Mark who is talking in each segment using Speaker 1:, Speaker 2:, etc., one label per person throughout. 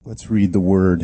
Speaker 1: Let's read the word.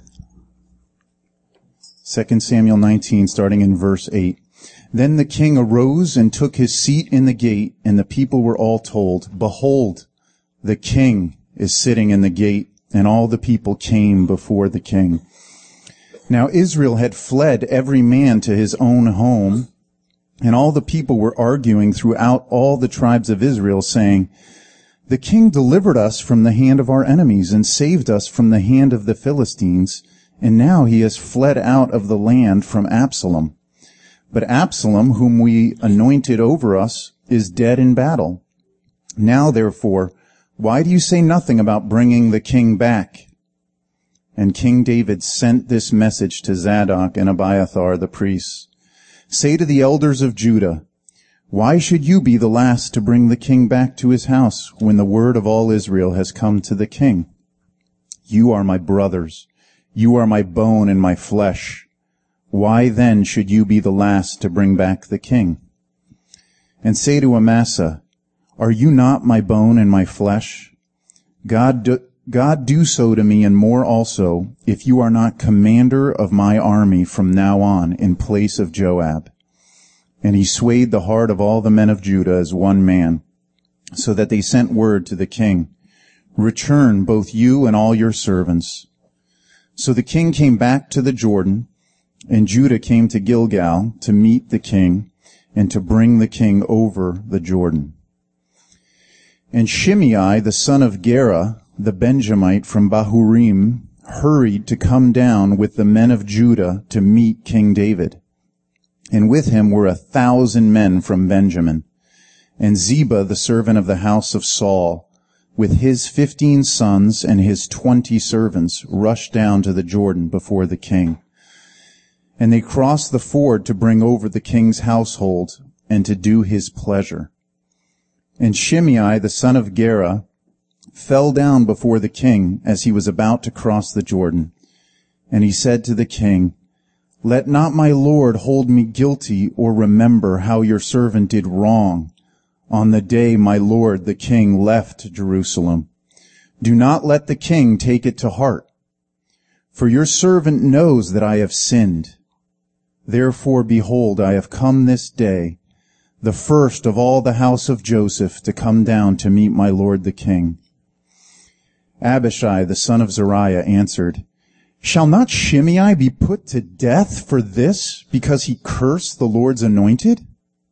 Speaker 1: 2 Samuel 19, starting in verse 8. Then the king arose and took his seat in the gate, and the people were all told, "Behold, the king is sitting in the gate." And all the people came before the king. Now Israel had fled every man to his own home, and all the people were arguing throughout all the tribes of Israel, saying, "The king delivered us from the hand of our enemies and saved us from the hand of the Philistines, and now he has fled out of the land from Absalom. But Absalom, whom we anointed over us, is dead in battle. Now, therefore, why do you say nothing about bringing the king back?" And King David sent this message to Zadok and Abiathar the priests. "Say to the elders of Judah, why should you be the last to bring the king back to his house when the word of all Israel has come to the king? You are my brothers. You are my bone and my flesh. Why then should you be the last to bring back the king? And say to Amasa, are you not my bone and my flesh? God do so to me and more also, if you are not commander of my army from now on in place of Joab." And he swayed the heart of all the men of Judah as one man, so that they sent word to the king, "Return both you and all your servants." So the king came back to the Jordan, and Judah came to Gilgal to meet the king and to bring the king over the Jordan. And Shimei, the son of Gera, the Benjamite from Bahurim, hurried to come down with the men of Judah to meet King David. And with him were 1,000 men from Benjamin. And Ziba, the servant of the house of Saul, with his 15 sons and his 20 servants, rushed down to the Jordan before the king. And they crossed the ford to bring over the king's household and to do his pleasure. And Shimei, the son of Gera, fell down before the king as he was about to cross the Jordan. And he said to the king, "Let not my lord hold me guilty or remember how your servant did wrong on the day my lord the king left Jerusalem. Do not let the king take it to heart. For your servant knows that I have sinned. Therefore, behold, I have come this day, the first of all the house of Joseph, to come down to meet my lord the king." Abishai, the son of Zeruiah, answered, "Shall not Shimei be put to death for this, because he cursed the Lord's anointed?"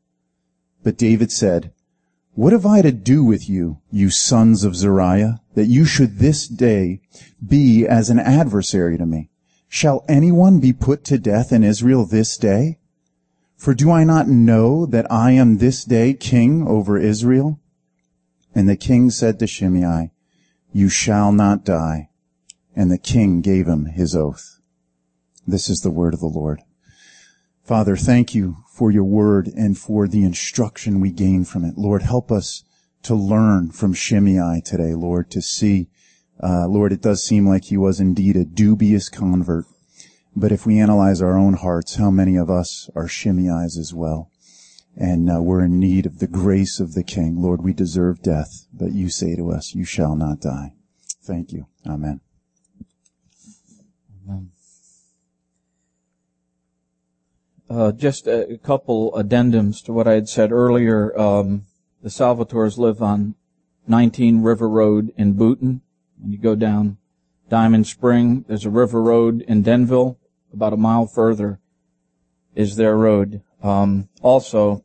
Speaker 1: But David said, "What have I to do with you, you sons of Zeruiah, that you should this day be as an adversary to me? Shall anyone be put to death in Israel this day? For do I not know that I am this day king over Israel?" And the king said to Shimei, "You shall not die." And the king gave him his oath. This is the word of the Lord. Father, thank you for your word and for the instruction we gain from it. Lord, help us to learn from Shimei today, Lord, to see, Lord, it does seem like he was indeed a dubious convert. But if we analyze our own hearts, how many of us are Shimei's as well? And we're in need of the grace of the king. Lord, we deserve death, but you say to us, you shall not die. Thank you. Amen.
Speaker 2: Just a couple addendums to what I had said earlier. The Salvatores live on 19 River Road in Boonton. When you go down Diamond Spring, there's a river road in Denville. About a mile further is their road. Also,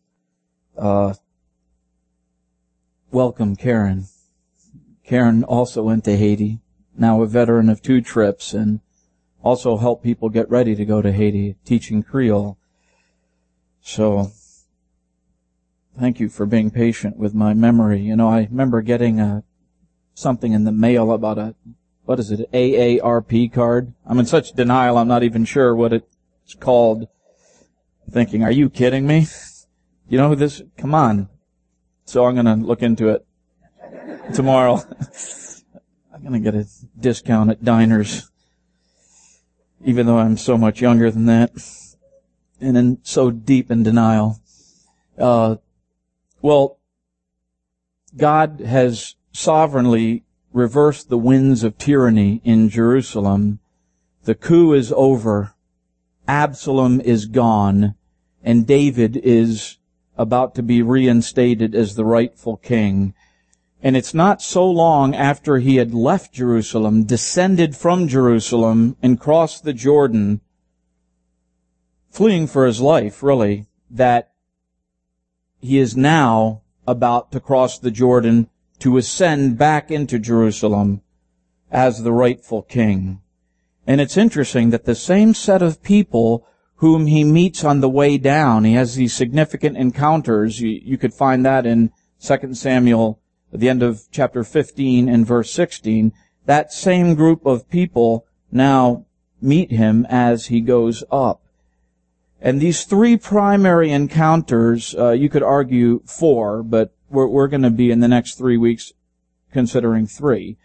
Speaker 2: welcome Karen. Karen also went to Haiti, now a veteran of 2 trips, and also help people get ready to go to Haiti, teaching Creole. So, thank you for being patient with my memory. You know, I remember getting something in the mail about AARP card. I'm in such denial, I'm not even sure what it's called. Thinking, are you kidding me? You know who this, come on. So I'm gonna look into it tomorrow. I'm gonna get a discount at diners, even though I'm so much younger than that, and in so deep in denial. Well, God has sovereignly reverse the winds of tyranny in Jerusalem. The coup is over. Absalom is gone. And David is about to be reinstated as the rightful king. And it's not so long after he had left Jerusalem, descended from Jerusalem, and crossed the Jordan, fleeing for his life, really, that he is now about to cross the Jordan to ascend back into Jerusalem as the rightful king. And it's interesting that the same set of people whom he meets on the way down, he has these significant encounters. You could find that in 2 Samuel, at the end of chapter 15 and verse 16. That same group of people now meet him as he goes up. And these three primary encounters, you could argue four, but we're going to be in the next 3 weeks considering three,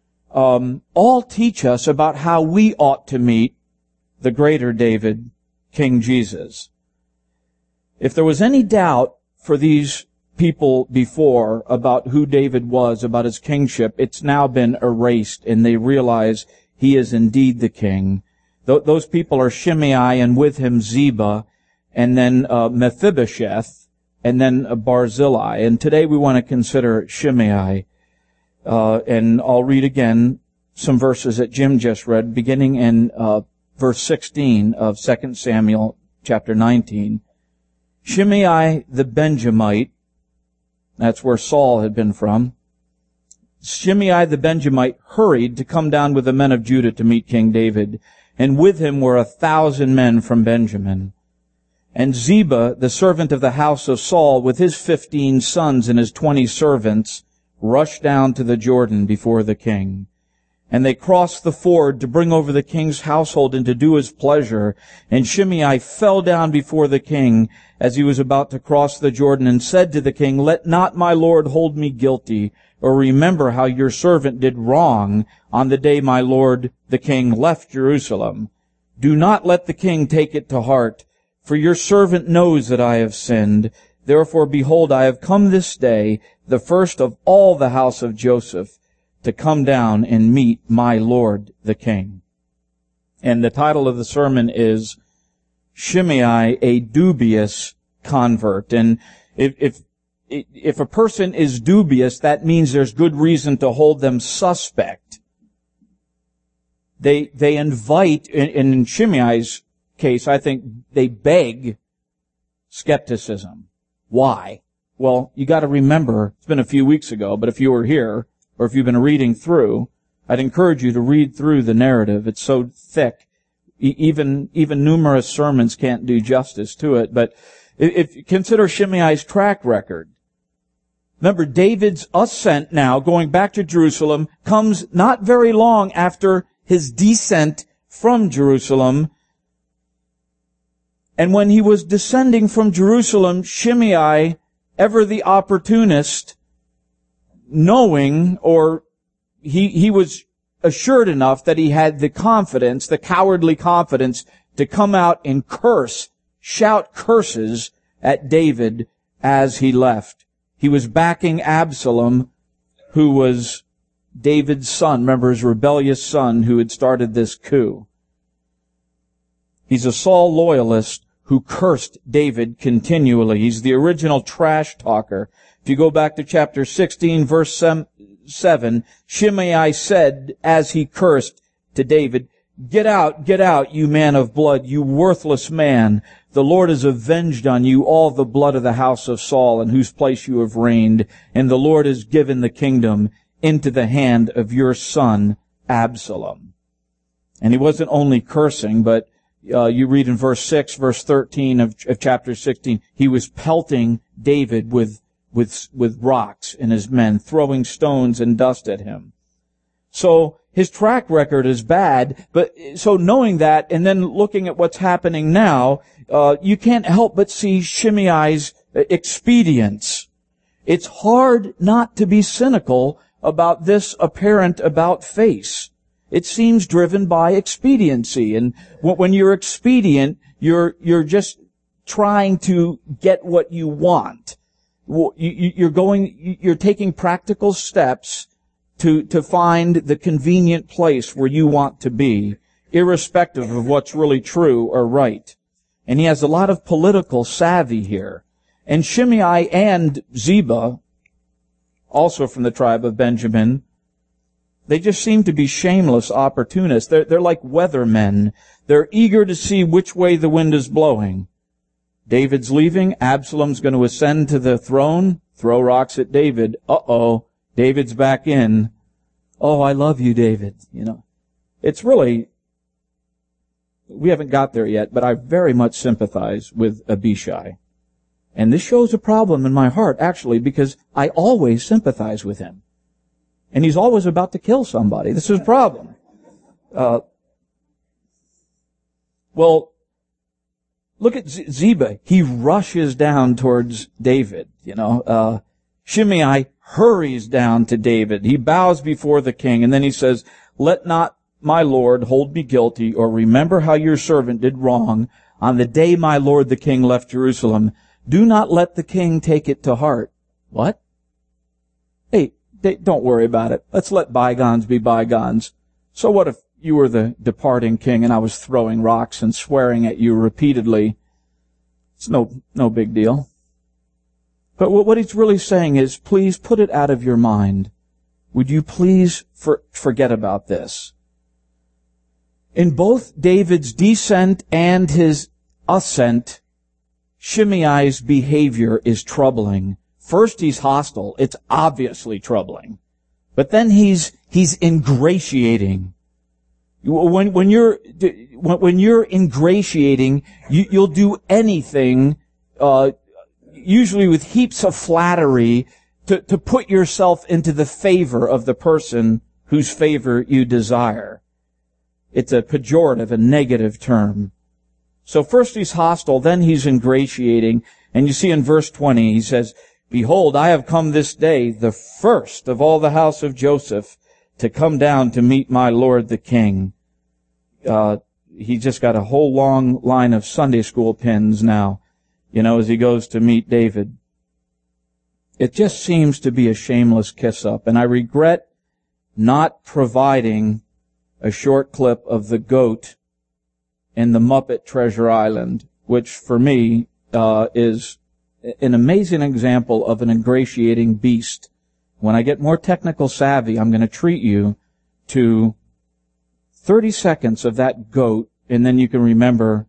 Speaker 2: all teach us about how we ought to meet the greater David, King Jesus. If there was any doubt for these people before about who David was, about his kingship, it's now been erased, and they realize he is indeed the king. Those people are Shimei, and with him Ziba, and then Mephibosheth, and then Barzillai. And today we want to consider Shimei. And I'll read again some verses that Jim just read, beginning in verse 16 of 2 Samuel chapter 19. Shimei the Benjamite, that's where Saul had been from. Shimei the Benjamite hurried to come down with the men of Judah to meet King David, and with him were 1,000 men from Benjamin. And Ziba, the servant of the house of Saul, with his 15 sons and his 20 servants, rushed down to the Jordan before the king. And they crossed the ford to bring over the king's household and to do his pleasure. And Shimei fell down before the king as he was about to cross the Jordan, and said to the king, "Let not my lord hold me guilty, or remember how your servant did wrong on the day my lord the king left Jerusalem. Do not let the king take it to heart, for your servant knows that I have sinned. Therefore, behold, I have come this day, the first of all the house of Joseph, to come down and meet my lord the king." And the title of the sermon is Shimei, a dubious convert. And if a person is dubious, that means there's good reason to hold them suspect. They invite, in Shimei's case, I think they beg skepticism. Why? Well, you got to remember, it's been a few weeks ago, but if you were here, or if you've been reading through, I'd encourage you to read through the narrative. It's so thick. Even numerous sermons can't do justice to it. But if you consider Shimei's track record, remember David's ascent now, going back to Jerusalem, comes not very long after his descent from Jerusalem. And when he was descending from Jerusalem, Shimei, ever the opportunist, knowing, or he was assured enough that he had the confidence, the cowardly confidence, to come out and shout curses at David as he left. He was backing Absalom, who was David's son, remember his rebellious son who had started this coup. He's a Saul loyalist who cursed David continually. He's the original trash talker. If you go back to chapter 16, verse 7, Shimei said, as he cursed to David, get out, you man of blood, you worthless man. The Lord has avenged on you all the blood of the house of Saul, in whose place you have reigned, and the Lord has given the kingdom into the hand of your son, Absalom." And he wasn't only cursing, but you read in verse 6, verse 13 of chapter 16, he was pelting David with rocks and his men, throwing stones and dust at him. So his track record is bad, but so knowing that and then looking at what's happening now, you can't help but see Shimei's expedience. It's hard not to be cynical about this apparent about-face. It seems driven by expediency, and when you're expedient, you're just trying to get what you want. You're taking practical steps to find the convenient place where you want to be, irrespective of what's really true or right. And he has a lot of political savvy here. And Shimei and Ziba, also from the tribe of Benjamin, they just seem to be shameless opportunists. They're like weathermen. They're eager to see which way the wind is blowing. David's leaving. Absalom's going to ascend to the throne. Throw rocks at David. Uh-oh. David's back in. Oh, I love you, David. It's really, we haven't got there yet, but I very much sympathize with Abishai. And this shows a problem in my heart, actually, because I always sympathize with him. And he's always about to kill somebody. This is a problem. Well, look at Ziba. He rushes down towards David, Shimei hurries down to David. He bows before the king, and then he says, "Let not my lord hold me guilty, or remember how your servant did wrong on the day my lord the king left Jerusalem. Do not let the king take it to heart." What? Hey, don't worry about it. Let's let bygones be bygones. So what if you were the departing king and I was throwing rocks and swearing at you repeatedly? It's no big deal. But what he's really saying is, please put it out of your mind. Would you please forget about this? In both David's descent and his ascent, Shimei's behavior is troubling. First, he's hostile. It's obviously troubling. But then he's ingratiating. When you're ingratiating, you'll do anything, usually with heaps of flattery, to put yourself into the favor of the person whose favor you desire. It's a pejorative, a negative term. So first he's hostile, then he's ingratiating. And you see in verse 20, he says, "Behold, I have come this day, the first of all the house of Joseph, to come down to meet my lord the king." He just got a whole long line of Sunday school pins now, as he goes to meet David. It just seems to be a shameless kiss-up, and I regret not providing a short clip of the goat in the Muppet Treasure Island, which for me is an amazing example of an ingratiating beast. When I get more technical savvy, I'm going to treat you to 30 seconds of that goat, and then you can remember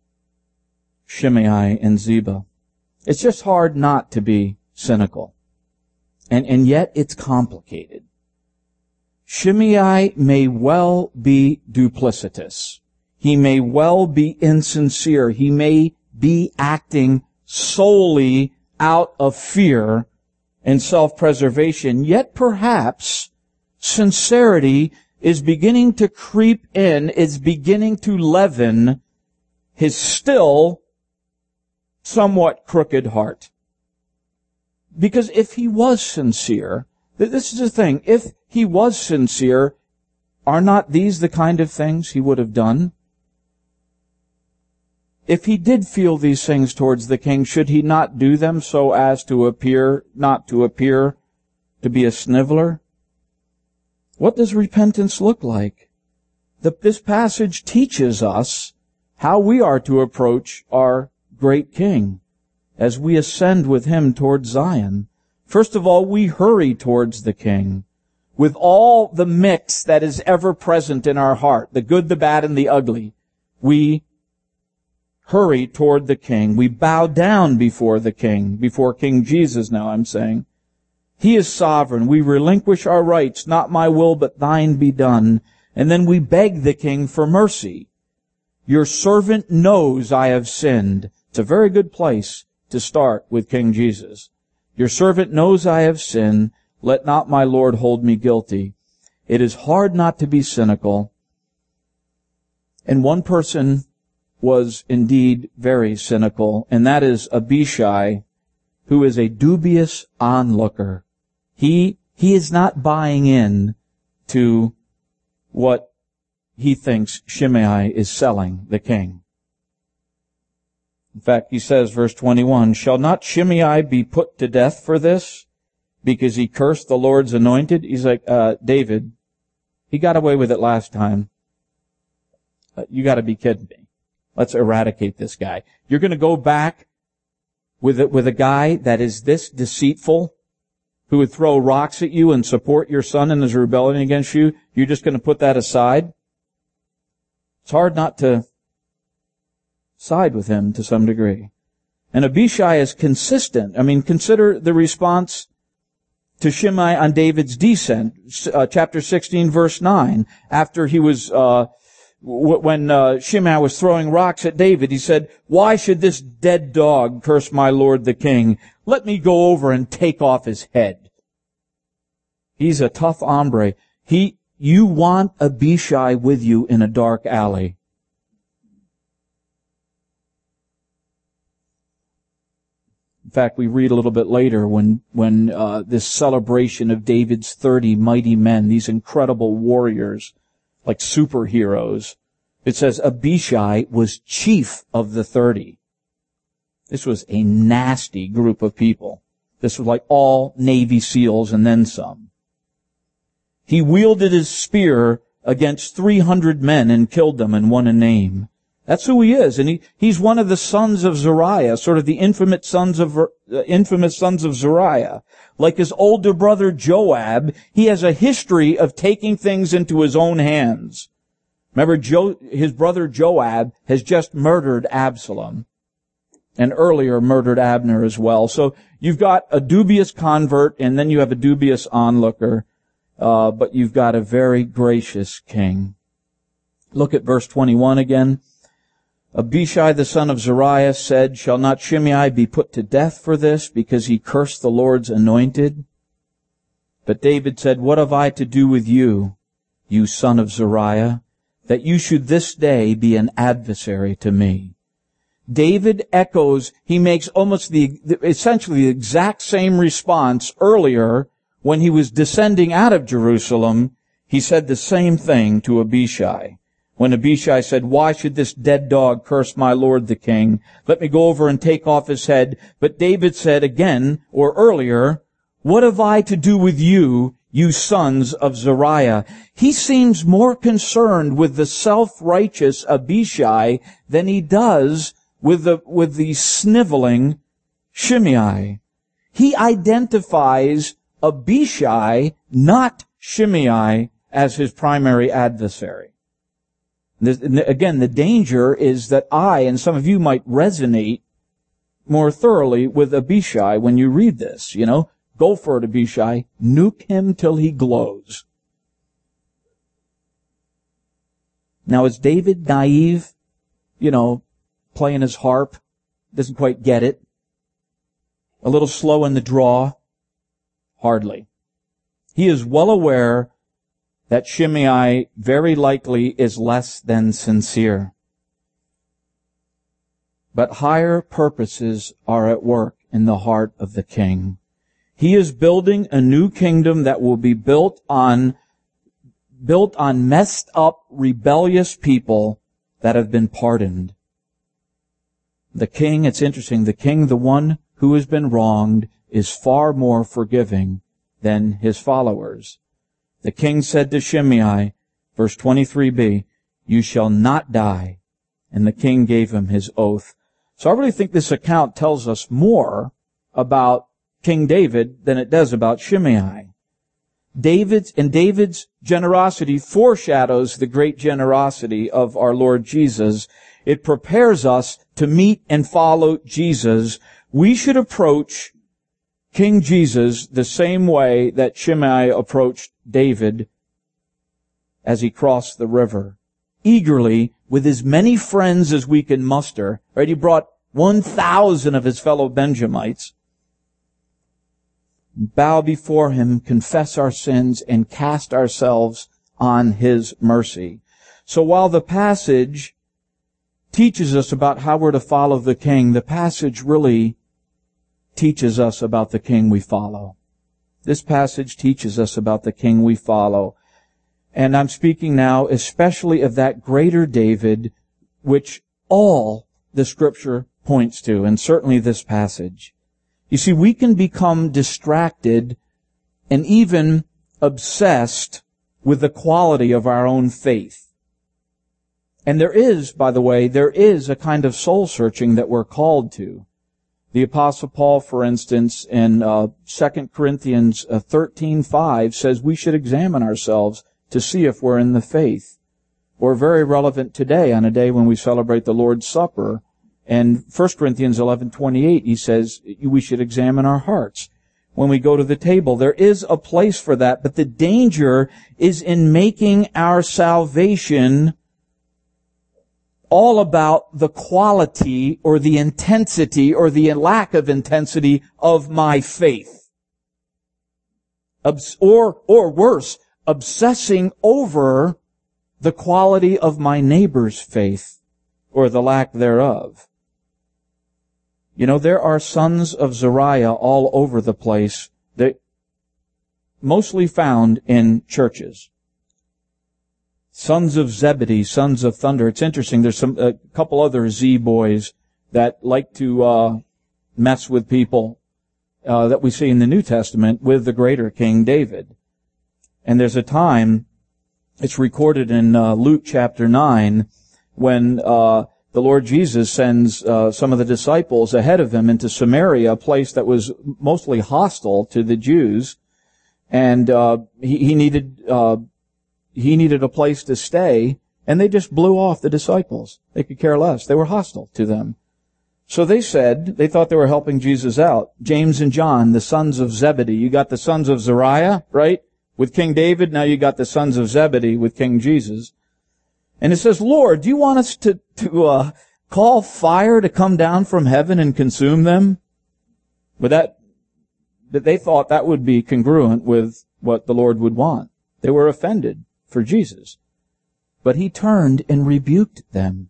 Speaker 2: Shimei and Ziba. It's just hard not to be cynical. And yet it's complicated. Shimei may well be duplicitous. He may well be insincere. He may be acting solely out of fear and self-preservation. Yet perhaps sincerity is beginning to creep in, is beginning to leaven his still somewhat crooked heart. Because if he was sincere, this is the thing, if he was sincere, are not these the kind of things he would have done? If he did feel these things towards the king, should he not do them so as to appear, not to appear to be a sniveler? What does repentance look like? This passage teaches us how we are to approach our great king as we ascend with him towards Zion. First of all, we hurry towards the king with all the mix that is ever present in our heart, the good, the bad, and the ugly. We hurry toward the king. We bow down before the king, before King Jesus now, I'm saying. He is sovereign. We relinquish our rights. Not my will, but thine be done. And then we beg the king for mercy. Your servant knows I have sinned. It's a very good place to start with King Jesus. Your servant knows I have sinned. Let not my Lord hold me guilty. It is hard not to be cynical. And one person was indeed very cynical, and that is Abishai, who is a dubious onlooker. He is not buying in to what he thinks Shimei is selling the king. In fact, he says, verse 21, "Shall not Shimei be put to death for this? because he cursed the Lord's anointed? He's like, David, he got away with it last time. You gotta be kidding me. Let's eradicate this guy. You're gonna go back with a guy that is this deceitful, who would throw rocks at you and support your son in his rebellion against you? You're just gonna put that aside? It's hard not to side with him to some degree. And Abishai is consistent. I mean, consider the response to Shimei on David's descent. Chapter 16, verse 9. After he was, when Shimei was throwing rocks at David, he said, "Why should this dead dog curse my lord the king? Let me go over and take off his head." He's a tough hombre. You want Abishai with you in a dark alley. In fact, we read a little bit later when this celebration of David's 30 mighty men, these incredible warriors, like superheroes, it says Abishai was chief of the 30. This was a nasty group of people. This was like all Navy SEALs and then some. He wielded his spear against 300 men and killed them and won a name. That's who he is. And he's one of the sons of Zeruiah, sort of the infamous sons of Zeruiah. Like his older brother Joab, he has a history of taking things into his own hands. Remember, his brother Joab has just murdered Absalom, and earlier murdered Abner as well. So you've got a dubious convert, and then you have a dubious onlooker, but you've got a very gracious king. Look at verse 21 again. Abishai the son of Zeruiah said, "Shall not Shimei be put to death for this, because he cursed the Lord's anointed?" But David said, "What have I to do with you, you son of Zeruiah, that you should this day be an adversary to me?" David echoes, he makes almost essentially the exact same response earlier when he was descending out of Jerusalem. He said the same thing to Abishai. When Abishai said, "Why should this dead dog curse my lord the king? Let me go over and take off his head." But David said again, or earlier, "What have I to do with you, you sons of Zeruiah?" He seems more concerned with the self-righteous Abishai than he does with the sniveling Shimei. He identifies Abishai, not Shimei, as his primary adversary. Again, the danger is that I and some of you might resonate more thoroughly with Abishai when you read this. You know, go for it, Abishai. Nuke him till he glows. Now, is David naive? You know, playing his harp, doesn't quite get it. A little slow in the draw? Hardly. He is well aware that Shimei very likely is less than sincere. But higher purposes are at work in the heart of the king. He is building a new kingdom that will be built on messed up, rebellious people that have been pardoned. The king, it's interesting, the king, the one who has been wronged, is far more forgiving than his followers. The king said to Shimei, verse 23b, "You shall not die." And the king gave him his oath. So I really think this account tells us more about King David than it does about Shimei. David's generosity foreshadows the great generosity of our Lord Jesus. It prepares us to meet and follow Jesus. We should approach King Jesus the same way that Shimei approached David as he crossed the river, eagerly with as many friends as we can muster. Right? He brought 1,000 of his fellow Benjamites. Bow before him, confess our sins, and cast ourselves on his mercy. So while the passage teaches us about how we're to follow the king, the passage really teaches us about the king we follow. This passage teaches us about the king we follow. And I'm speaking now especially of that greater David, which all the scripture points to, and certainly this passage. You see, we can become distracted and even obsessed with the quality of our own faith. And there is, by the way, there is a kind of soul searching that we're called to. The Apostle Paul, for instance, in 2 Corinthians 13:5 says we should examine ourselves to see if we're in the faith. Or very relevant today on a day when we celebrate the Lord's Supper. And 1 Corinthians 11:28, he says we should examine our hearts. When we go to the table, there is a place for that, but the danger is in making our salvation all about the quality or the intensity or the lack of intensity of my faith. Or worse, obsessing over the quality of my neighbor's faith or the lack thereof. You know, there are sons of Zariah all over the place, that mostly found in churches. Sons of Zebedee, sons of thunder. It's interesting. There's a couple other Z boys that like to mess with people that we see in the New Testament with the greater King David. And there's a time, it's recorded in Luke chapter 9, when the Lord Jesus sends some of the disciples ahead of him into Samaria, a place that was mostly hostile to the Jews, and he needed a place to stay, and they just blew off the disciples. They could care less. They were hostile to them. So they thought they were helping Jesus out. James and John, the sons of Zebedee. You got the sons of Zariah, right, with King David. Now you got the sons of Zebedee with King Jesus. And it says, Lord, do you want us to call fire to come down from heaven and consume them? But they thought that would be congruent with what the Lord would want. They were offended for Jesus. But he turned and rebuked them.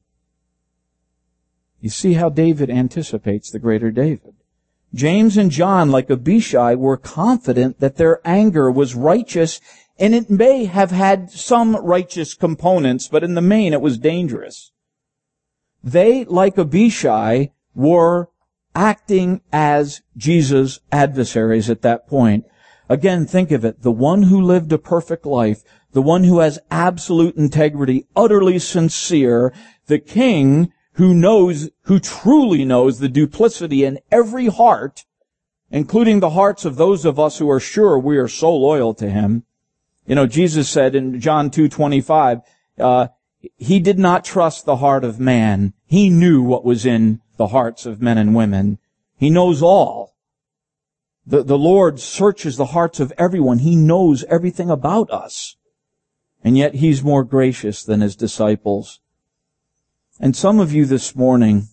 Speaker 2: You see how David anticipates the greater David. James and John, like Abishai, were confident that their anger was righteous, and it may have had some righteous components, but in the main it was dangerous. They, like Abishai, were acting as Jesus' adversaries at that point. Again, think of it. The one who lived a perfect life, the one who has absolute integrity, utterly sincere, the king who truly knows the duplicity in every heart, including the hearts of those of us who are sure we are so loyal to him. You know, Jesus said in John 2:25, he did not trust the heart of man. He knew what was in the hearts of men and women. He knows all. The Lord searches the hearts of everyone. He knows everything about us. And yet he's more gracious than his disciples. And some of you this morning,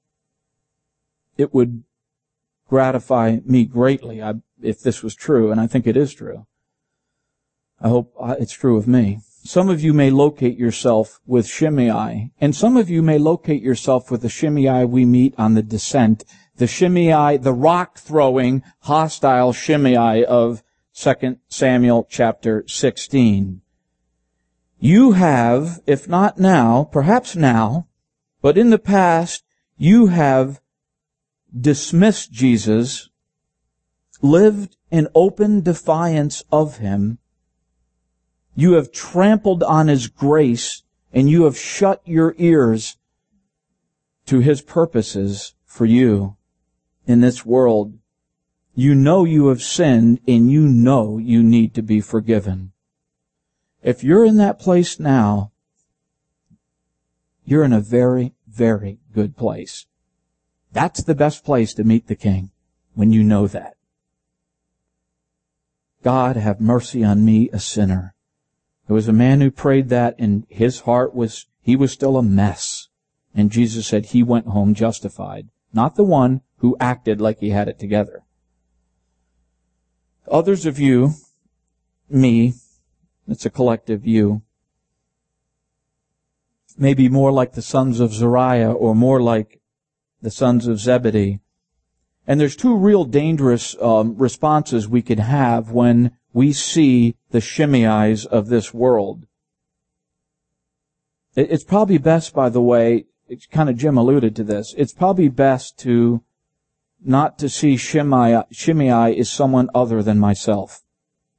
Speaker 2: it would gratify me greatly if this was true, and I think it is true. I hope it's true of me. Some of you may locate yourself with Shimei, and some of you may locate yourself with the Shimei we meet on the descent, the Shimei, the rock-throwing, hostile Shimei of 2 Samuel chapter 16. You have, if not now, perhaps now, but in the past, you have dismissed Jesus, lived in open defiance of him. You have trampled on his grace, and you have shut your ears to his purposes for you in this world. You know you have sinned, and you know you need to be forgiven. If you're in that place now, you're in a very, very good place. That's the best place to meet the King, when you know that. God, have mercy on me, a sinner. There was a man who prayed that, and his heart he was still a mess. And Jesus said he went home justified, not the one who acted like he had it together. Others of you, me, it's a collective you, maybe more like the sons of Zariah or more like the sons of Zebedee. And there's two real dangerous responses we could have when we see the Shimeis of this world. It's probably best, by the way, it's kind of Jim alluded to this, it's probably best to not to see Shimei as someone other than myself.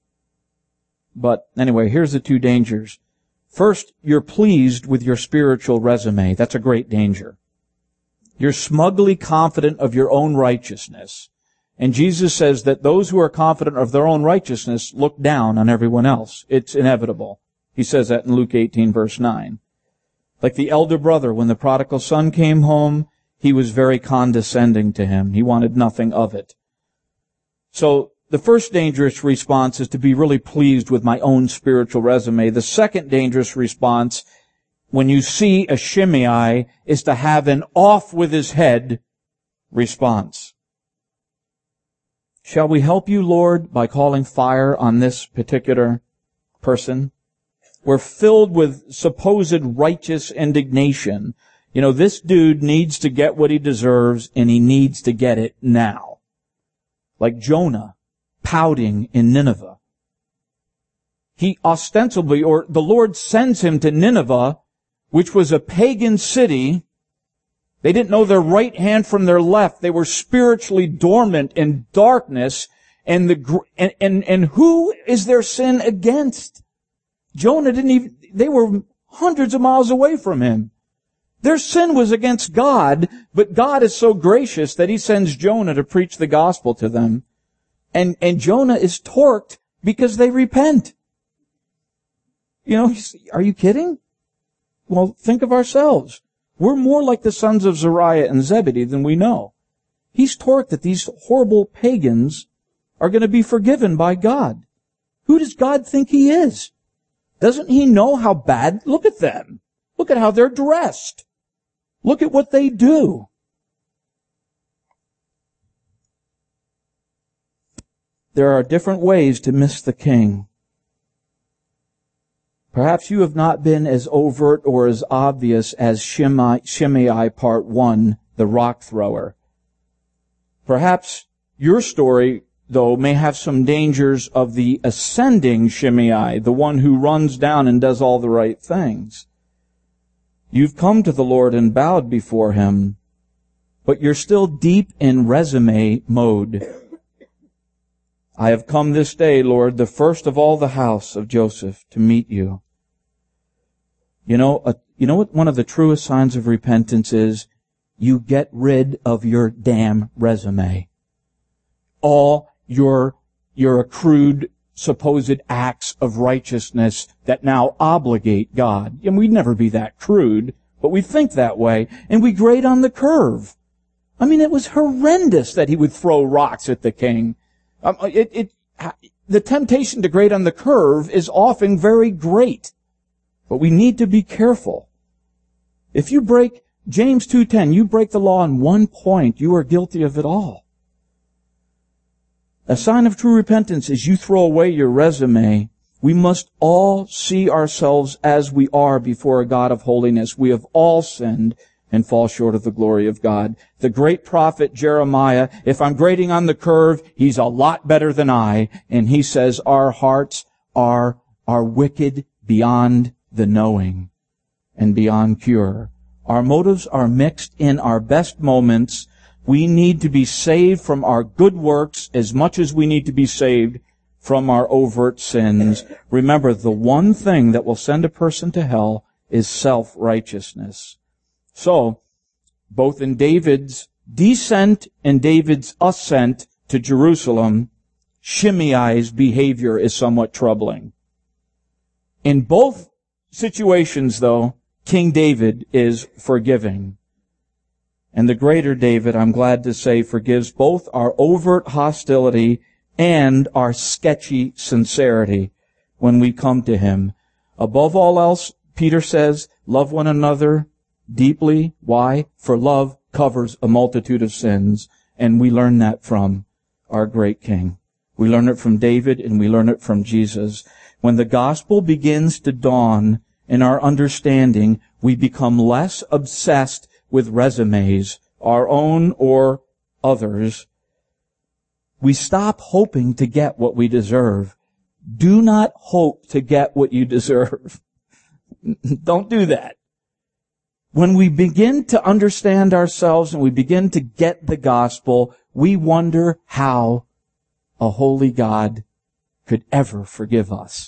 Speaker 2: But anyway, here's the two dangers. First, you're pleased with your spiritual resume. That's a great danger. You're smugly confident of your own righteousness. And Jesus says that those who are confident of their own righteousness look down on everyone else. It's inevitable. He says that in Luke 18, verse 9. Like the elder brother, when the prodigal son came home, he was very condescending to him. He wanted nothing of it. So the first dangerous response is to be really pleased with my own spiritual resume. The second dangerous response, when you see a Shimei, is to have an off with his head response. Shall we help you, Lord, by calling fire on this particular person? We're filled with supposed righteous indignation. You know, this dude needs to get what he deserves, and he needs to get it now. Like Jonah pouting in Nineveh. He ostensibly, or the Lord sends him to Nineveh, which was a pagan city. They didn't know their right hand from their left. They were spiritually dormant in darkness. And who is their sin against? Jonah they were hundreds of miles away from him. Their sin was against God, but God is so gracious that he sends Jonah to preach the gospel to them. And Jonah is torqued because they repent. You know, are you kidding? Well, think of ourselves. We're more like the sons of Zariah and Zebedee than we know. He's torqued that these horrible pagans are going to be forgiven by God. Who does God think he is? Doesn't he know how bad? Look at them. Look at how they're dressed. Look at what they do. There are different ways to miss the king. Perhaps you have not been as overt or as obvious as Shimei part 1, the rock thrower. Perhaps your story, though, may have some dangers of the ascending Shimei, the one who runs down and does all the right things. You've come to the Lord and bowed before him, but you're still deep in resume mode. I have come this day, Lord, the first of all the house of Joseph, to meet you. You know what one of the truest signs of repentance is? You get rid of your damn resume. All your accrued supposed acts of righteousness that now obligate God. And we'd never be that crude, but we think that way, and we grade on the curve. I mean, it was horrendous that he would throw rocks at the king. The temptation to grade on the curve is often very great, but we need to be careful. If you break James 2:10, you break the law on one point, you are guilty of it all. A sign of true repentance is you throw away your resume. We must all see ourselves as we are before a God of holiness. We have all sinned and fall short of the glory of God. The great prophet Jeremiah, if I'm grading on the curve, he's a lot better than I. And he says our hearts are wicked beyond the knowing and beyond cure. Our motives are mixed in our best moments. We need to be saved from our good works as much as we need to be saved from our overt sins. Remember, the one thing that will send a person to hell is self-righteousness. So, both in David's descent and David's ascent to Jerusalem, Shimei's behavior is somewhat troubling. In both situations, though, King David is forgiving. And the greater David, I'm glad to say, forgives both our overt hostility and our sketchy sincerity when we come to him. Above all else, Peter says, love one another deeply. Why? For love covers a multitude of sins. And we learn that from our great King. We learn it from David and we learn it from Jesus. When the gospel begins to dawn in our understanding, we become less obsessed with resumes, our own or others. We stop hoping to get what we deserve. Do not hope to get what you deserve. Don't do that. When we begin to understand ourselves and we begin to get the gospel, we wonder how a holy God could ever forgive us.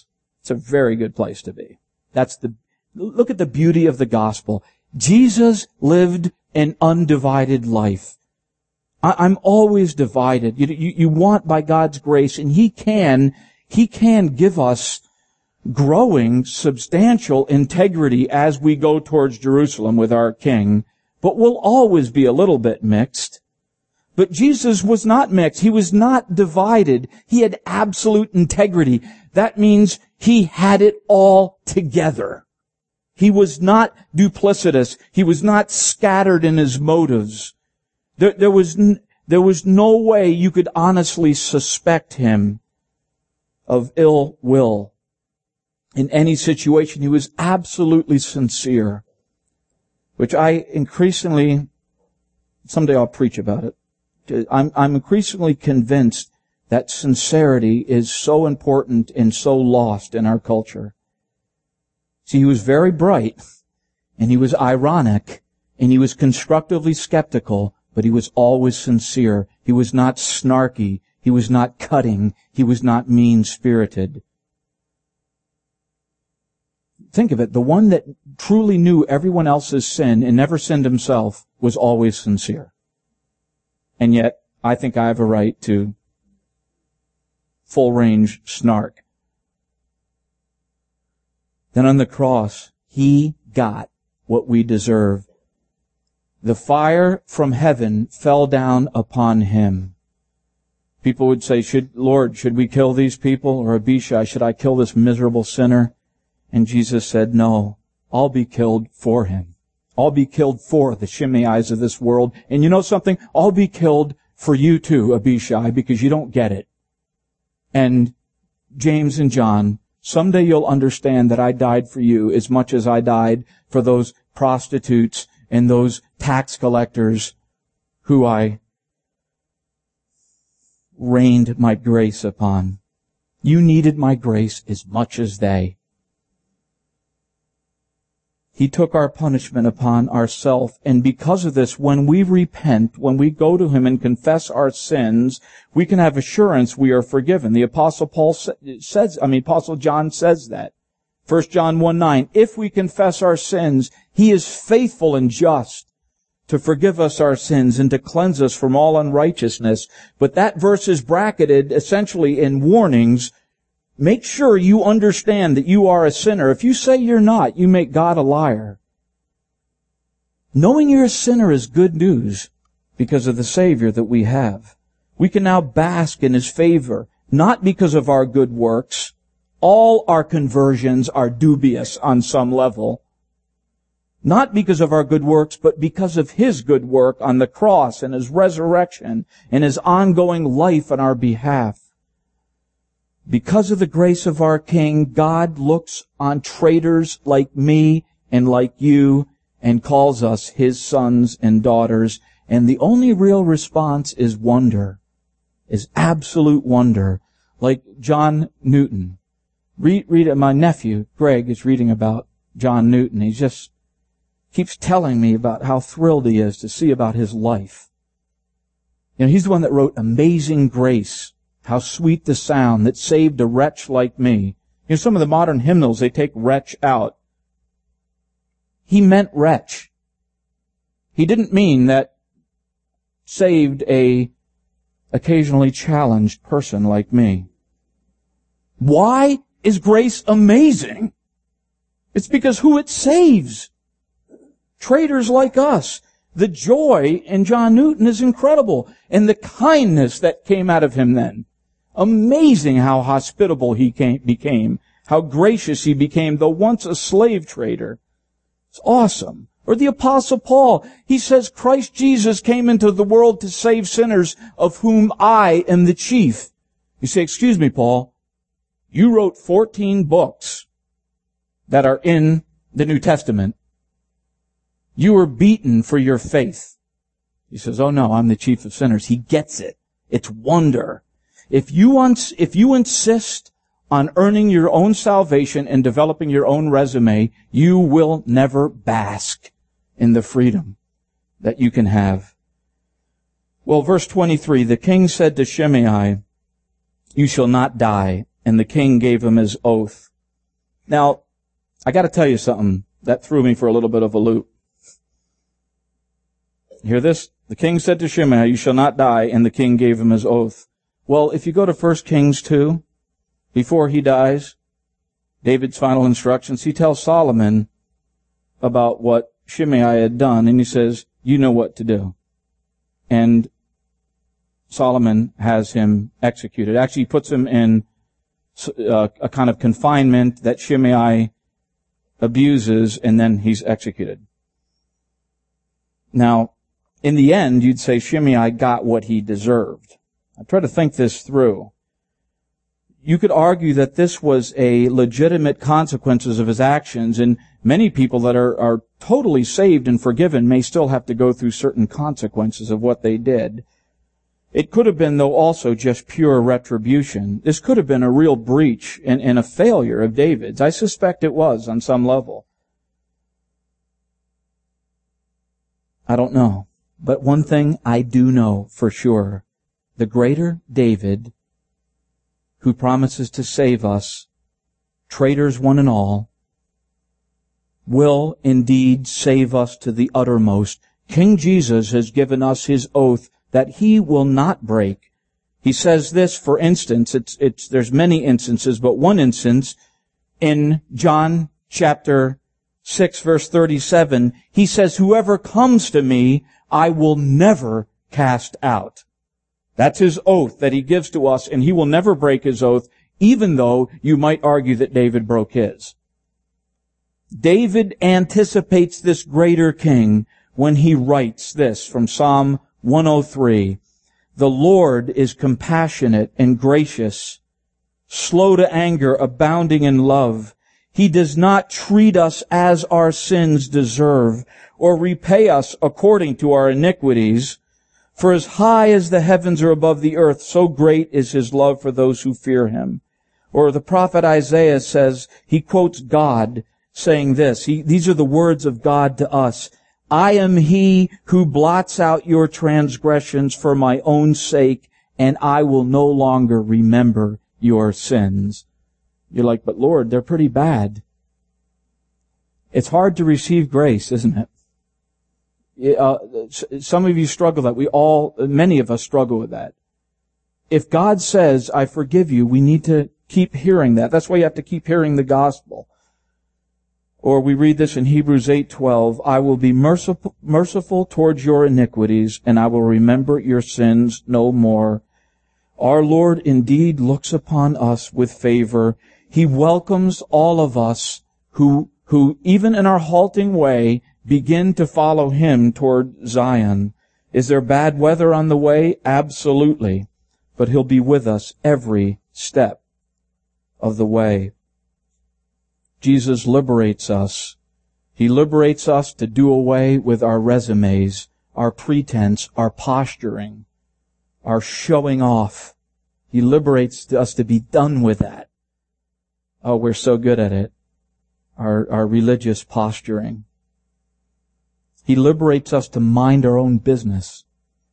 Speaker 2: It's a very good place to be. Look at the beauty of the gospel. Jesus lived an undivided life. I'm always divided. You want by God's grace, and He can give us growing, substantial integrity as we go towards Jerusalem with our King, but we'll always be a little bit mixed. But Jesus was not mixed. He was not divided. He had absolute integrity. That means He had it all together. He was not duplicitous. He was not scattered in His motives. There was no way you could honestly suspect Him of ill will in any situation. He was absolutely sincere, which I increasingly, someday I'll preach about it. I'm increasingly convinced that sincerity is so important and so lost in our culture. See, he was very bright, and he was ironic, and he was constructively skeptical, but he was always sincere. He was not snarky. He was not cutting. He was not mean-spirited. Think of it. The one that truly knew everyone else's sin and never sinned himself was always sincere. And yet, I think I have a right to full-range snark. Then on the cross, He got what we deserve. The fire from heaven fell down upon Him. People would say, Lord, should we kill these people? Or Abishai, should I kill this miserable sinner? And Jesus said, no, I'll be killed for him. I'll be killed for the Shimei's of this world. And you know something? I'll be killed for you too, Abishai, because you don't get it. And James and John, someday you'll understand that I died for you as much as I died for those prostitutes and those tax collectors who I rained my grace upon. You needed my grace as much as they. He took our punishment upon ourselves, and because of this, when we repent, when we go to Him and confess our sins, we can have assurance we are forgiven. The Apostle John says that. 1 John 1:9, if we confess our sins, He is faithful and just to forgive us our sins and to cleanse us from all unrighteousness. But that verse is bracketed essentially in warnings. Make sure you understand that you are a sinner. If you say you're not, you make God a liar. Knowing you're a sinner is good news because of the Savior that we have. We can now bask in His favor, not because of our good works. All our conversions are dubious on some level. Not because of our good works, but because of His good work on the cross and His resurrection and His ongoing life on our behalf. Because of the grace of our King, God looks on traitors like me and like you and calls us His sons and daughters. And the only real response is wonder, is absolute wonder. Like John Newton. Read it. My nephew, Greg, is reading about John Newton. He just keeps telling me about how thrilled he is to see about his life. You know, he's the one that wrote Amazing Grace. How sweet the sound that saved a wretch like me. You know, some of the modern hymnals, they take wretch out. He meant wretch. He didn't mean that saved a occasionally challenged person like me. Why is grace amazing? It's because who it saves. Traitors like us. The joy in John Newton is incredible. And the kindness that came out of him then. Amazing how hospitable he became, how gracious he became, though once a slave trader. It's awesome. Or the Apostle Paul, he says, Christ Jesus came into the world to save sinners, of whom I am the chief. You say, excuse me, Paul, you wrote 14 books that are in the New Testament. You were beaten for your faith. He says, oh no, I'm the chief of sinners. He gets it. It's wonder. If you insist on earning your own salvation and developing your own resume, you will never bask in the freedom that you can have. Well, verse 23, the king said to Shimei, you shall not die. And the king gave him his oath. Now, I got to tell you something that threw me for a little bit of a loop. Hear this? The king said to Shimei, "You shall not die," and the king gave him his oath. Well, if you go to 1 Kings 2, before he dies, David's final instructions, he tells Solomon about what Shimei had done, and he says, "You know what to do." And Solomon has him executed. Actually, he puts him in a kind of confinement that Shimei abuses, and then he's executed. Now, in the end, you'd say Shimei got what he deserved. I try to think this through. You could argue that this was a legitimate consequences of his actions, and many people that are totally saved and forgiven may still have to go through certain consequences of what they did. It could have been, though, also just pure retribution. This could have been a real breach and a failure of David's. I suspect it was on some level. I don't know. But one thing I do know for sure. The greater David, who promises to save us, traitors one and all, will indeed save us to the uttermost. King Jesus has given us his oath that he will not break. He says this, for instance, there's many instances, but one instance in John chapter 6 verse 37, he says, "Whoever comes to me, I will never cast out." That's his oath that he gives to us, and he will never break his oath, even though you might argue that David broke his. David anticipates this greater king when he writes this from Psalm 103. "The Lord is compassionate and gracious, slow to anger, abounding in love. He does not treat us as our sins deserve, or repay us according to our iniquities. For as high as the heavens are above the earth, so great is his love for those who fear him." Or the prophet Isaiah says, he quotes God saying this, these are the words of God to us, "I am he who blots out your transgressions for my own sake, and I will no longer remember your sins." You're like, "But Lord, they're pretty bad." It's hard to receive grace, isn't it? Some of you struggle that. Many of us struggle with that. If God says, "I forgive you," we need to keep hearing that. That's why you have to keep hearing the gospel. Or we read this in Hebrews 8:12, "I will be merciful towards your iniquities, and I will remember your sins no more." Our Lord indeed looks upon us with favor. He welcomes all of us who even in our halting way, begin to follow him toward Zion. Is there bad weather on the way? Absolutely. But he'll be with us every step of the way. Jesus liberates us. He liberates us to do away with our resumes, our pretense, our posturing, our showing off. He liberates us to be done with that. Oh, we're so good at it. Our religious posturing. He liberates us to mind our own business.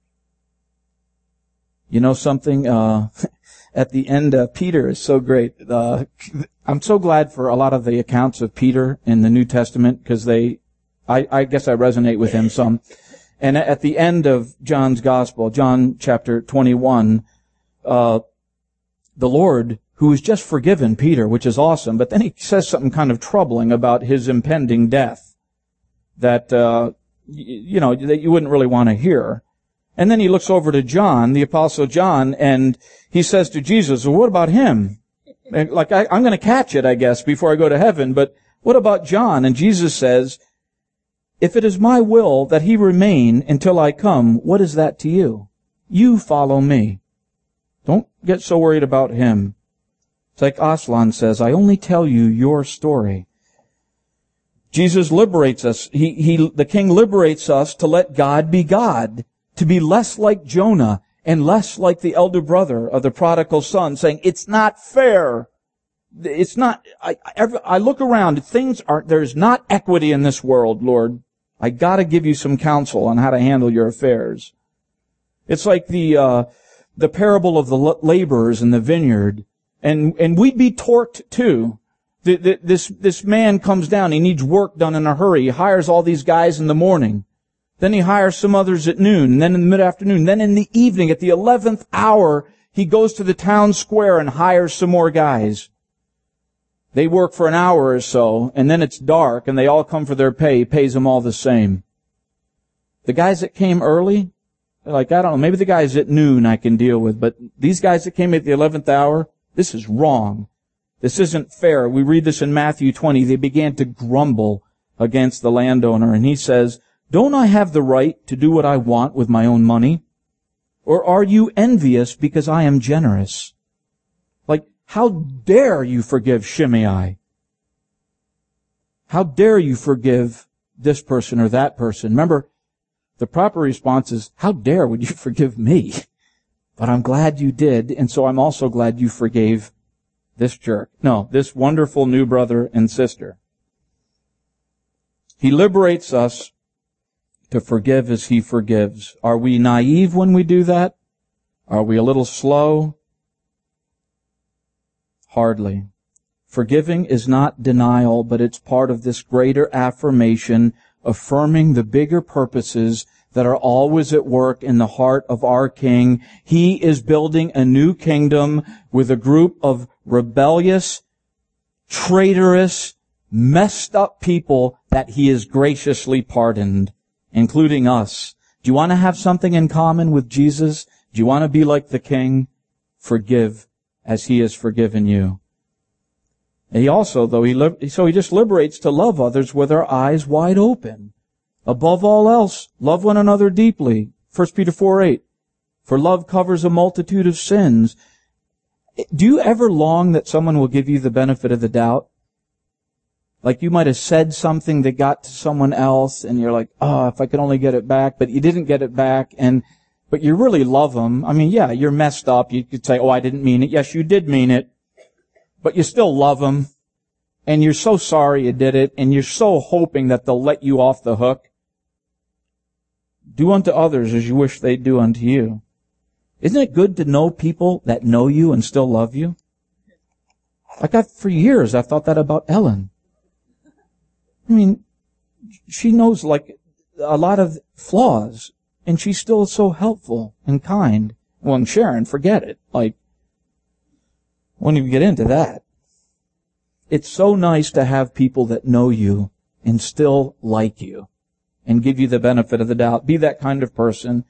Speaker 2: You know something? At the end, Peter is so great. I'm so glad for a lot of the accounts of Peter in the New Testament because I guess I resonate with him some. And at the end of John's Gospel, John chapter 21, the Lord, who has just forgiven Peter, which is awesome, but then he says something kind of troubling about his impending death that, that you wouldn't really want to hear. And then he looks over to John, the Apostle John, and he says to Jesus, "Well, what about him?" And I'm going to catch it, I guess, before I go to heaven, but what about John? And Jesus says, "If it is my will that he remain until I come, what is that to you? You follow me. Don't get so worried about him." It's like Aslan says, "I only tell you your story." Jesus liberates us. The King liberates us to let God be God, to be less like Jonah and less like the elder brother of the prodigal son, saying, "It's not fair. It's not, I look around, there's not equity in this world, Lord. I gotta give you some counsel on how to handle your affairs." It's like the parable of the laborers in the vineyard. And we'd be torqued too. This man comes down. He needs work done in a hurry. He hires all these guys in the morning. Then he hires some others at noon, and then in the mid-afternoon. Then in the evening, at the 11th hour, he goes to the town square and hires some more guys. They work for an hour or so, and then it's dark, and they all come for their pay. He pays them all the same. The guys that came early, they're like, I don't know, maybe the guys at noon I can deal with, but these guys that came at the 11th hour, this is wrong. This isn't fair. We read this in Matthew 20. They began to grumble against the landowner, and he says, don't I have the right to do what I want with my own money? Or are you envious because I am generous? Like, how dare you forgive Shimei? How dare you forgive this person or that person? Remember, the proper response is, how dare would you forgive me? But I'm glad you did, and so I'm also glad you forgave this jerk. No, this wonderful new brother and sister. He liberates us to forgive as he forgives. Are we naive when we do that? Are we a little slow? Hardly. Forgiving is not denial, but it's part of this greater affirmation, affirming the bigger purposes that are always at work in the heart of our King. He is building a new kingdom with a group of rebellious, traitorous, messed up people that he has graciously pardoned, including us. Do you want to have something in common with Jesus? Do you want to be like the King? Forgive as he has forgiven you. He also, he just liberates to love others with our eyes wide open. Above all else, love one another deeply. 1 Peter 4:8. For love covers a multitude of sins. Do you ever long that someone will give you the benefit of the doubt? Like you might have said something that got to someone else and you're like, oh, if I could only get it back, but you didn't get it back, but you really love them. I mean, yeah, you're messed up. You could say, oh, I didn't mean it. Yes, you did mean it. But you still love them. And you're so sorry you did it. And you're so hoping that they'll let you off the hook. Do unto others as you wish they'd do unto you. Isn't it good to know people that know you and still love you? For years, I've thought that about Ellen. I mean, she knows like a lot of flaws, and she's still so helpful and kind. Well, and Sharon, forget it. Like, won't even get into that. It's so nice to have people that know you and still like you and give you the benefit of the doubt. Be that kind of person.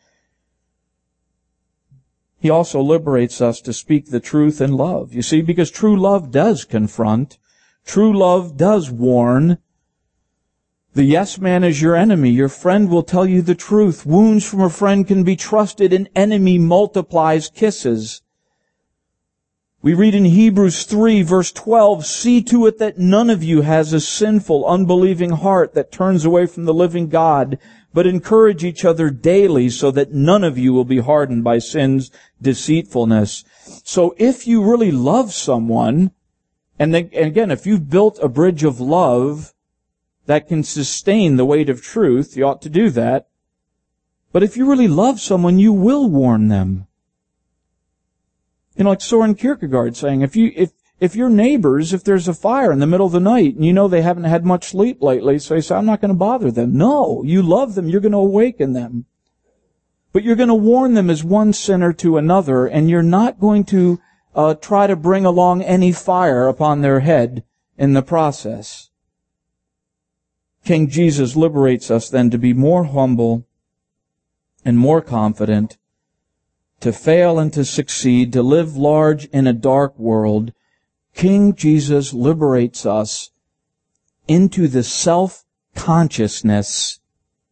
Speaker 2: He also liberates us to speak the truth in love. You see, because true love does confront. True love does warn. The yes man is your enemy. Your friend will tell you the truth. Wounds from a friend can be trusted. An enemy multiplies kisses. We read in Hebrews 3, verse 12, see to it that none of you has a sinful, unbelieving heart that turns away from the living God, but encourage each other daily so that none of you will be hardened by sin's deceitfulness. So if you really love someone, and again, if you've built a bridge of love that can sustain the weight of truth, you ought to do that. But if you really love someone, you will warn them. You know, like Soren Kierkegaard saying, if your neighbors, if there's a fire in the middle of the night, and you know they haven't had much sleep lately, so you say, I'm not going to bother them. No, you love them, you're going to awaken them. But you're going to warn them as one sinner to another, and you're not going to try to bring along any fire upon their head in the process. King Jesus liberates us then to be more humble and more confident, to fail and to succeed, to live large in a dark world. King Jesus liberates us into the self-consciousness.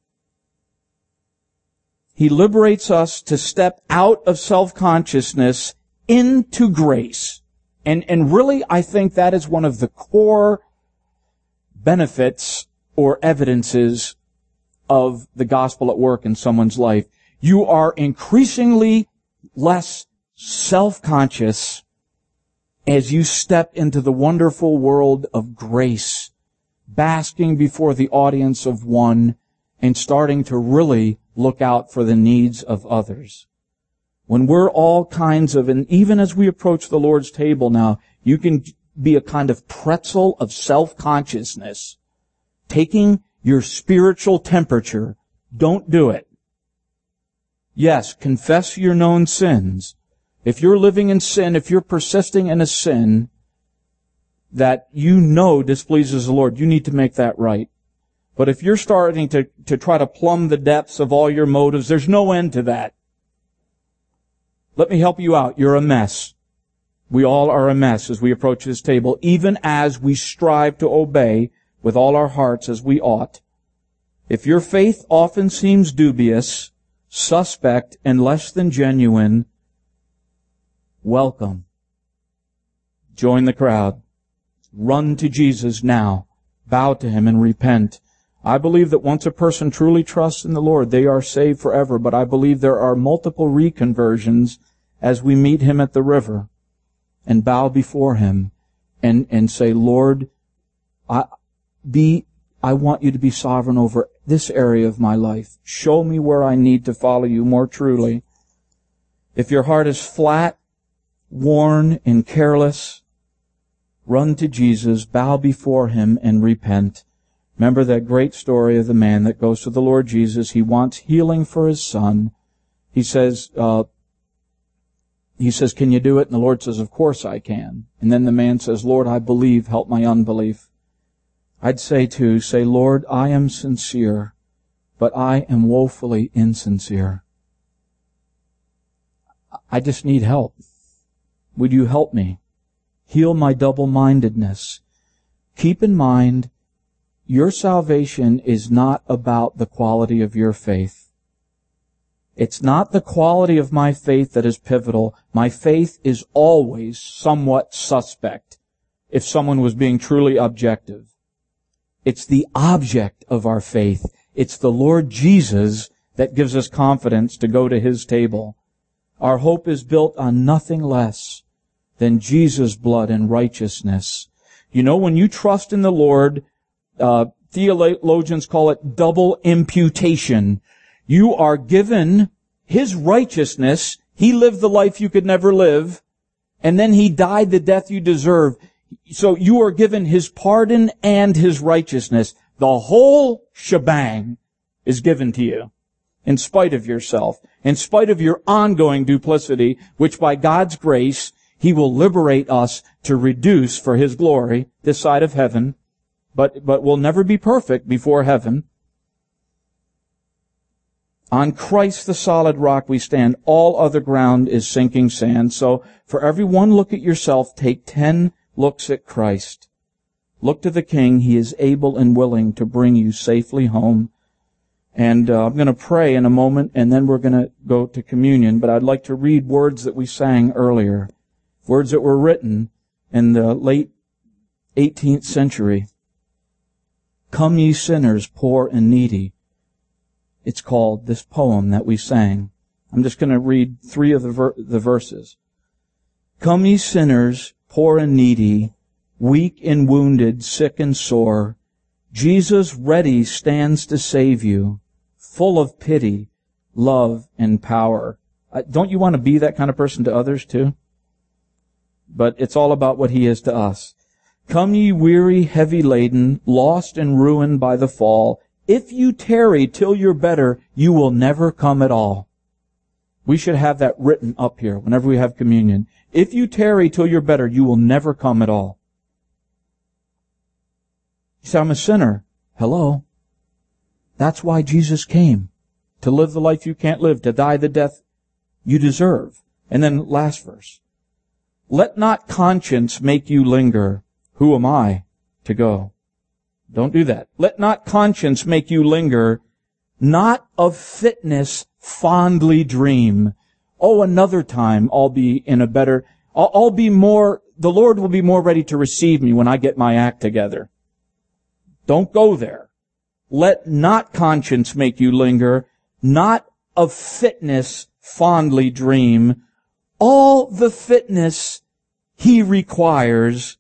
Speaker 2: He liberates us to step out of self-consciousness into grace. And really, I think that is one of the core benefits or evidences of the gospel at work in someone's life. You are increasingly less self-conscious as you step into the wonderful world of grace, basking before the audience of one and starting to really look out for the needs of others. When we're all kinds of, and even as we approach the Lord's table now, you can be a kind of pretzel of self-consciousness, taking your spiritual temperature. Don't do it. Yes, confess your known sins. If you're living in sin, if you're persisting in a sin that you know displeases the Lord, you need to make that right. But if you're starting to try to plumb the depths of all your motives, there's no end to that. Let me help you out. You're a mess. We all are a mess as we approach this table, even as we strive to obey with all our hearts as we ought. If your faith often seems dubious, suspect, and less than genuine, welcome. Join the crowd. Run to Jesus now. Bow to Him and repent. I believe that once a person truly trusts in the Lord, they are saved forever, but I believe there are multiple reconversions as we meet Him at the river and bow before Him and say, Lord, I want you to be sovereign over this area of my life. Show me where I need to follow you more truly. If your heart is flat, worn, and careless, run to Jesus, bow before Him, and repent. Remember that great story of the man that goes to the Lord Jesus. He wants healing for his son. He says, can you do it? And the Lord says, of course I can. And then the man says, Lord, I believe, help my unbelief. I'd say, Lord, I am sincere, but I am woefully insincere. I just need help. Would you help me? Heal my double-mindedness. Keep in mind, your salvation is not about the quality of your faith. It's not the quality of my faith that is pivotal. My faith is always somewhat suspect if someone was being truly objective. It's the object of our faith. It's the Lord Jesus that gives us confidence to go to His table. Our hope is built on nothing less than Jesus' blood and righteousness. You know, when you trust in the Lord, theologians call it double imputation. You are given His righteousness. He lived the life you could never live, and then He died the death you deserve. So you are given His pardon and His righteousness. The whole shebang is given to you, in spite of yourself, in spite of your ongoing duplicity, which by God's grace, He will liberate us to reduce for His glory this side of heaven, but we'll never be perfect before heaven. On Christ the solid rock we stand. All other ground is sinking sand. So for every one look at yourself, take 10 looks at Christ. Look to the King. He is able and willing to bring you safely home. And I'm going to pray in a moment, and then we're going to go to communion. But I'd like to read words that we sang earlier, words that were written in the late 18th century. Come ye sinners, poor and needy. It's called, this poem that we sang. I'm just going to read 3 of the verses. Come ye sinners, poor and needy, weak and wounded, sick and sore. Jesus ready stands to save you, full of pity, love, and power. Don't you want to be that kind of person to others too? But it's all about what He is to us. Come ye weary, heavy laden, lost and ruined by the fall. If you tarry till you're better, you will never come at all. We should have that written up here whenever we have communion. If you tarry till you're better, you will never come at all. You say, I'm a sinner. Hello. That's why Jesus came. To live the life you can't live, to die the death you deserve. And then last verse. Let not conscience make you linger. Who am I to go? Don't do that. Let not conscience make you linger. Not of fitness fondly dream. Oh, another time I'll be in a better, I'll be more, the Lord will be more ready to receive me when I get my act together. Don't go there. Let not conscience make you linger. Not of fitness fondly dream. All the fitness He requires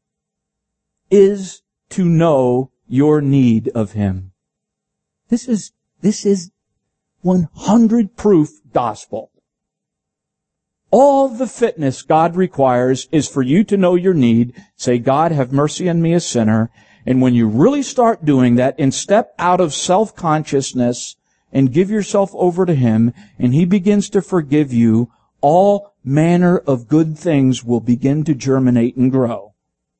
Speaker 2: is to know your need of Him. This is 100 proof gospel. All the fitness God requires is for you to know your need, say, God, have mercy on me, a sinner. And when you really start doing that and step out of self-consciousness and give yourself over to Him, and He begins to forgive you, all manner of good things will begin to germinate and grow.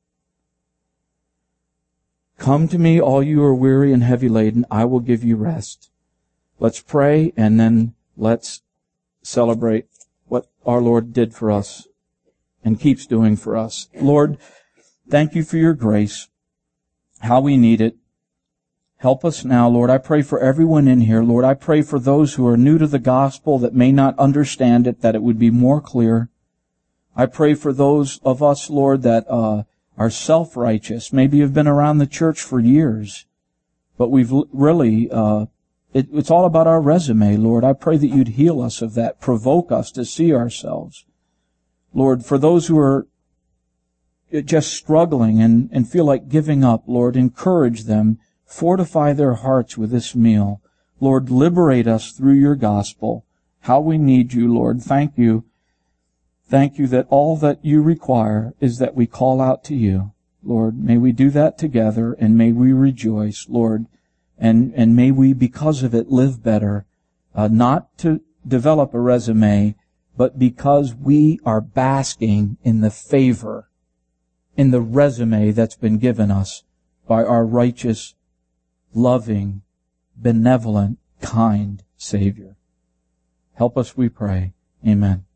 Speaker 2: Come to me, all you are weary and heavy laden, I will give you rest. Let's pray, and then let's celebrate what our Lord did for us and keeps doing for us. Lord, thank you for your grace, how we need it. Help us now, Lord. I pray for everyone in here. Lord, I pray for those who are new to the gospel that may not understand it, that it would be more clear. I pray for those of us, Lord, that are self-righteous, maybe have been around the church for years, but we've really, it's all about our resume, Lord. I pray that you'd heal us of that, provoke us to see ourselves. Lord, for those who are just struggling and feel like giving up, Lord, encourage them, fortify their hearts with this meal. Lord, liberate us through your gospel. How we need you, Lord. Thank you. Thank you that all that you require is that we call out to you. Lord, may we do that together, and may we rejoice, Lord, and may we, because of it, live better, not to develop a resume, but because we are basking in the favor, in the resume that's been given us by our righteous, loving, benevolent, kind Savior. Help us, we pray. Amen.